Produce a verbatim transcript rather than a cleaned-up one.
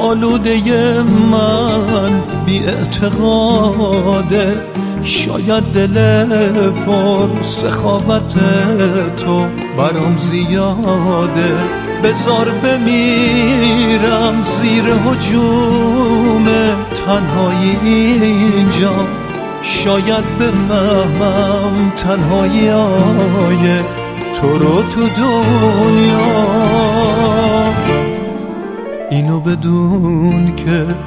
آلوده من بی اعتقاده، شاید دل پر سخاوت تو برام زیاده. بذار بمیرم زیر هجوم تنهایی اینجا، شاید بفهمم تنهایی های تو رو تو دنیا. اینو بدون که